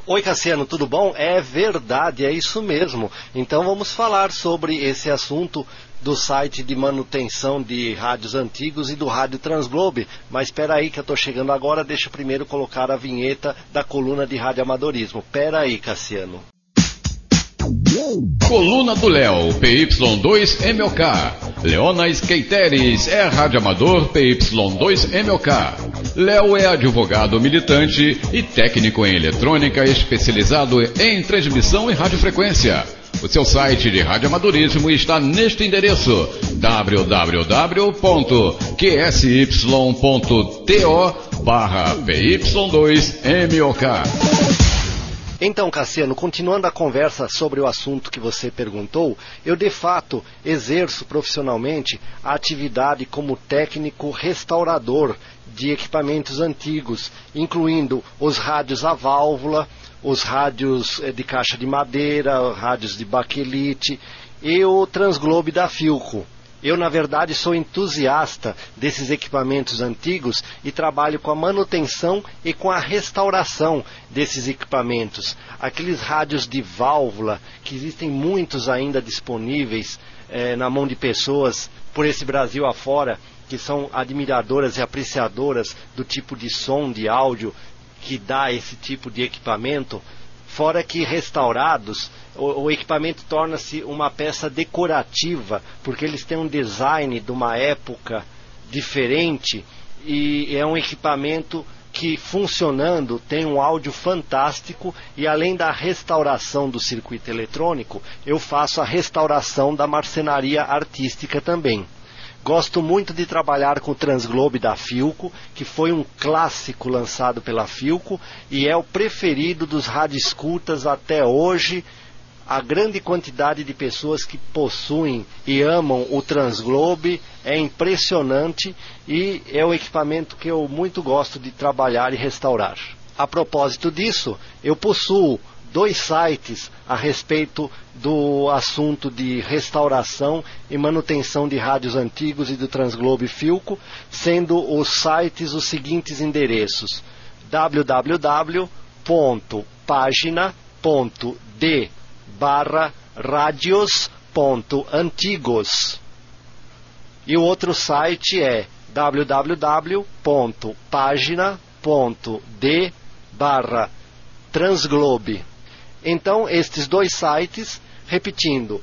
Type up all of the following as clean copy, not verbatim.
Oi Cassiano, tudo bom? É verdade, é isso mesmo. Então vamos falar sobre esse assunto do site de manutenção de rádios antigos e do Rádio Transglobe. Mas espera aí que eu estou chegando agora, deixa eu primeiro colocar a vinheta da coluna de radioamadorismo. Espera aí, Cassiano. Coluna do Léo, PY2MOK. Leona Skateres é radioamador PY2MOK. Léo é advogado militante e técnico em eletrônica especializado em transmissão e radiofrequência. O seu site de radioamadorismo está neste endereço: www.qsy.to/PY2MOK. Então, Cassiano, continuando a conversa sobre o assunto que você perguntou, eu de fato exerço profissionalmente a atividade como técnico restaurador de equipamentos antigos, incluindo os rádios a válvula, os rádios de caixa de madeira, rádios de baquelite e o Transglobe da Philco. Eu, na verdade, sou entusiasta desses equipamentos antigos e trabalho com a manutenção e com a restauração desses equipamentos. Aqueles rádios de válvula, que existem muitos ainda disponíveis na mão de pessoas por esse Brasil afora, que são admiradoras e apreciadoras do tipo de som, de áudio que dá esse tipo de equipamento. Fora que restaurados, o equipamento torna-se uma peça decorativa, porque eles têm um design de uma época diferente e é um equipamento que, funcionando, tem um áudio fantástico. E além da restauração do circuito eletrônico, eu faço a restauração da marcenaria artística também. Gosto muito de trabalhar com o Transglobe da Philco, que foi um clássico lançado pela Philco e é o preferido dos radioescutas até hoje. A grande quantidade de pessoas que possuem e amam o Transglobe é impressionante e é o equipamento que eu muito gosto de trabalhar e restaurar. A propósito disso, eu possuo 2 sites a respeito do assunto de restauração e manutenção de rádios antigos e do Transglobe Philco, sendo os sites os seguintes endereços: www.pagina.d/radios.antigos e o outro site é www.pagina.d/transglobe. Então, estes 2 sites, repetindo,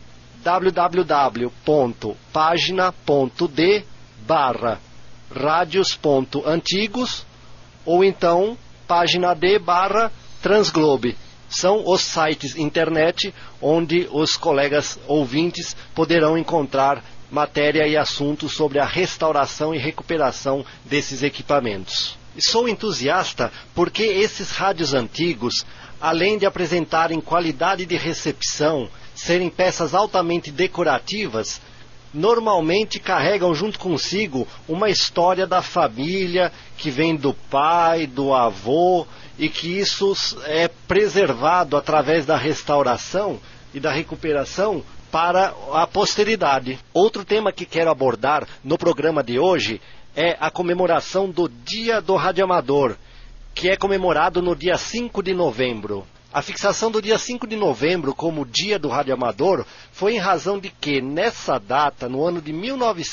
www.pagina.d/radios.antigos ou então página D/Transglobe. São os sites internet onde os colegas ouvintes poderão encontrar matéria e assuntos sobre a restauração e recuperação desses equipamentos. Sou entusiasta porque esses rádios antigos, além de apresentarem qualidade de recepção, serem peças altamente decorativas, normalmente carregam junto consigo uma história da família que vem do pai, do avô, e que isso é preservado através da restauração e da recuperação para a posteridade. Outro tema que quero abordar no programa de hoje é a comemoração do Dia do Radioamador, que é comemorado no dia 5 de novembro. A fixação do dia 5 de novembro como Dia do Radioamador foi em razão de que, nessa data, no ano de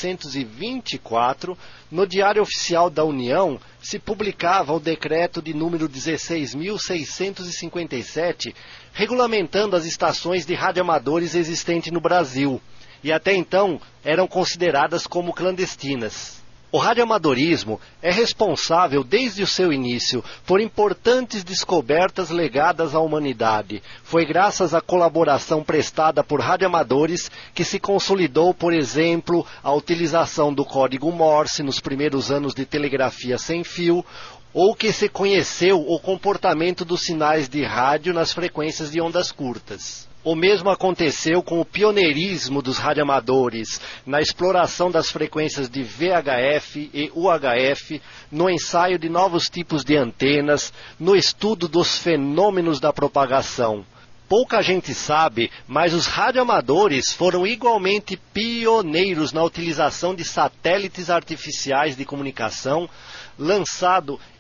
1924, no Diário Oficial da União, se publicava o decreto de número 16.657, regulamentando as estações de radioamadores existentes no Brasil, e até então eram consideradas como clandestinas. O radioamadorismo é responsável desde o seu início por importantes descobertas legadas à humanidade. Foi graças à colaboração prestada por radioamadores que se consolidou, por exemplo, a utilização do código Morse nos primeiros anos de telegrafia sem fio, ou que se conheceu o comportamento dos sinais de rádio nas frequências de ondas curtas. O mesmo aconteceu com o pioneirismo dos radioamadores na exploração das frequências de VHF e UHF, no ensaio de novos tipos de antenas, no estudo dos fenômenos da propagação. Pouca gente sabe, mas os radioamadores foram igualmente pioneiros na utilização de satélites artificiais de comunicação, lançado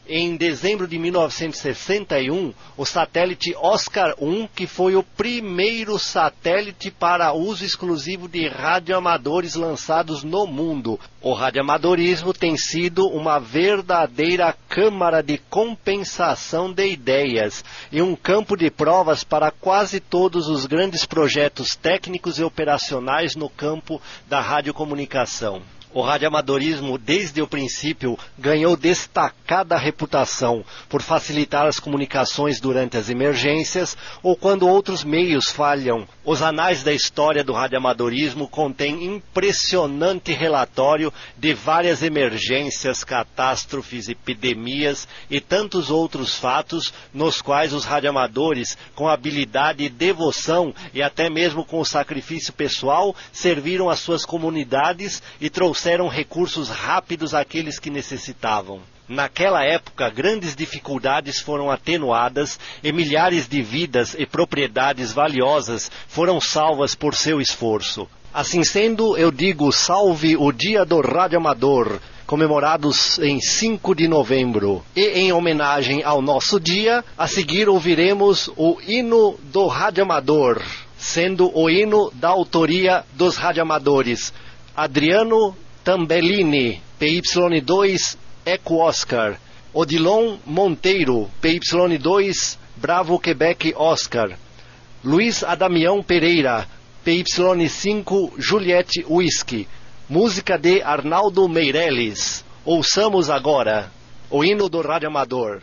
em dezembro de 1961, o satélite Oscar 1, que foi o primeiro satélite para uso exclusivo de radioamadores lançados no mundo. O radioamadorismo tem sido uma verdadeira câmara de compensação de ideias e um campo de provas para quase todos os grandes projetos técnicos e operacionais no campo da radiocomunicação. O radioamadorismo, desde o princípio, ganhou destacada reputação por facilitar as comunicações durante as emergências ou quando outros meios falham. Os anais da história do radioamadorismo contêm impressionante relatório de várias emergências, catástrofes, epidemias e tantos outros fatos nos quais os radioamadores, com habilidade e devoção e até mesmo com o sacrifício pessoal, serviram às suas comunidades e trouxeram recursos rápidos àqueles que necessitavam. Naquela época, grandes dificuldades foram atenuadas e milhares de vidas e propriedades valiosas foram salvas por seu esforço. Assim sendo, eu digo salve o Dia do Radioamador, comemorados em 5 de novembro. E em homenagem ao nosso dia, a seguir ouviremos o hino do radioamador, sendo o hino da autoria dos radioamadores Adriano Tambellini, PY2 Eco Oscar, Odilon Monteiro, PY2 Bravo Quebec Oscar, Luiz Adamião Pereira, PY5 Juliette Whisky, música de Arnaldo Meirelles. Ouçamos agora o hino do radioamador.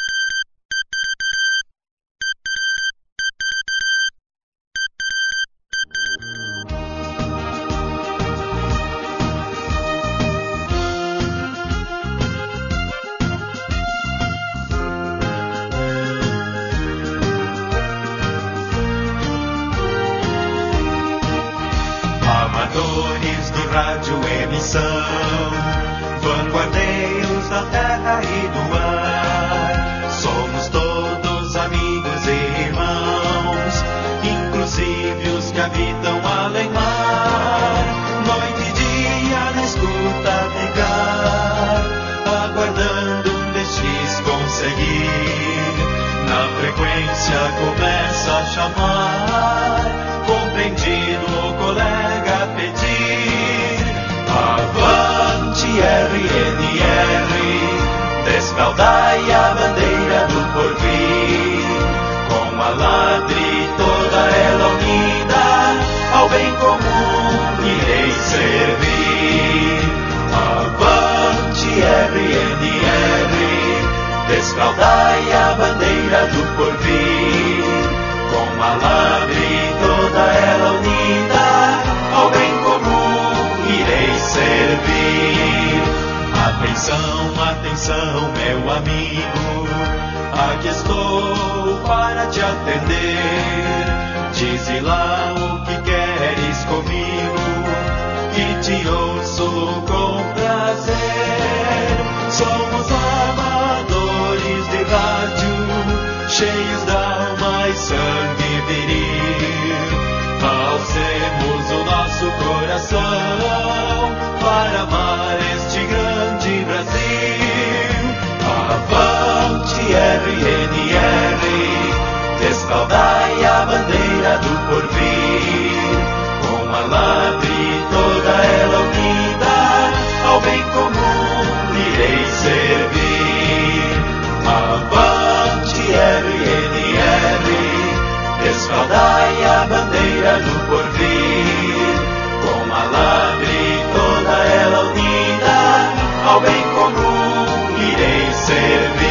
Amadores do radioemissão, vanguardeiros da terra e do ar, somos todos amigos e irmãos, inclusive os que habitam além mar, noite e dia na escuta brigar, aguardando um DX conseguir, na frequência começa a chamar, compreendido o colega pedir, avante RNR, desfaldai a bandeira do porvir, com a ladre toda ela unida, ao bem comum irei servir, avante RNR, desfaldai a bandeira do porvir, com a ladre toda ela unida, ao bem comum irei servir. Atenção, atenção, meu amigo, aqui estou para te atender. Dize lá o que queres comigo, e te ouço com prazer. Somos amadores de rádio, cheios d'alma e sangue viril, alcemos o nosso coração para amar este grande Brasil. Avante RNR, desfaldai a bandeira do porvir, com a ladre toda ela unida, ao bem comum irei servir. Avante RNR, desfaldai a bandeira do porvir, com a ladre toda ela unida, ao bem comum irei servir.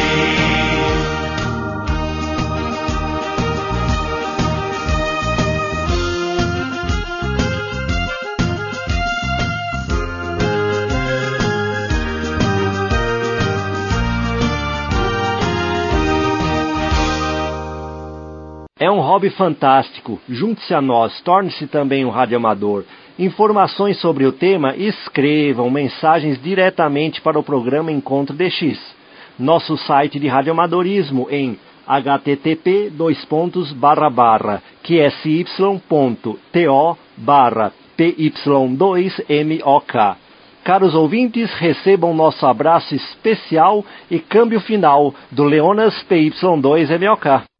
É um hobby fantástico. Junte-se a nós, torne-se também um radioamador. Informações sobre o tema, escrevam mensagens diretamente para o programa Encontro DX. Nosso site de radioamadorismo em http://qsy.to/py2mok. caros ouvintes, recebam nosso abraço especial e câmbio final do Leonas PY2MOK.